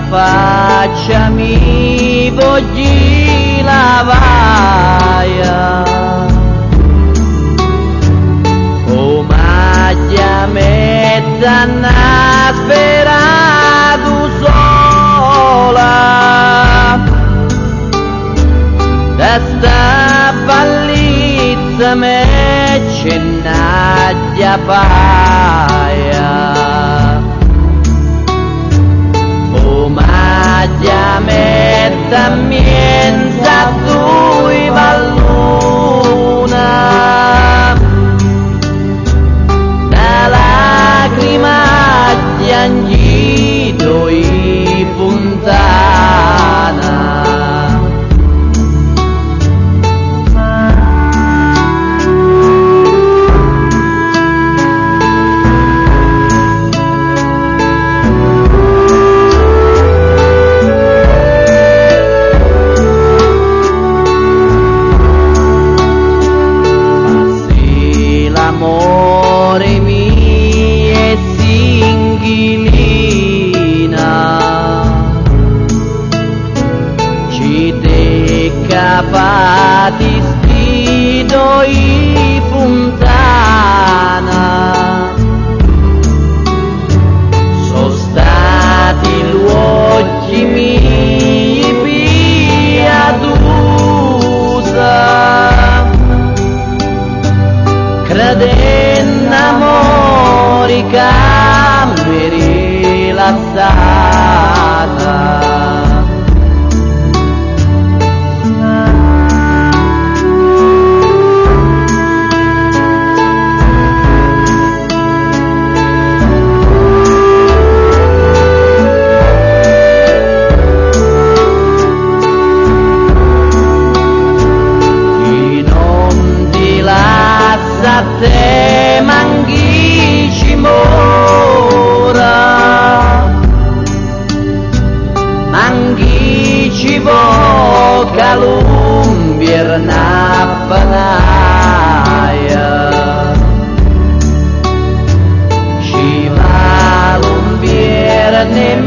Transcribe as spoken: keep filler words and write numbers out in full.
faccia mi voglio lavare, o maglia mezz'anna sperato sola, da sta bellezza me c'è n'aglia paia. Maglia metta mienza tui valluna, da lacrima piangito i puntana. Amore mie singhilina, ci te capati stido i puntana, so stati luoghi miei piadusa, credendo amori cambi rilassata. Chi non ti lascia te manchi ci mora, manchi ci vo calumbier nappanaia, ci va lumbier ne